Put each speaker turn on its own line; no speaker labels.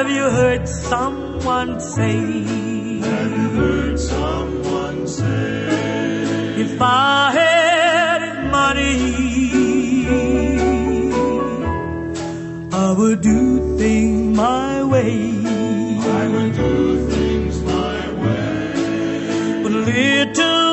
Have you heard someone say?
Have you heard someone say?
If I had money, I would do things my way.
I would do things my way.
But little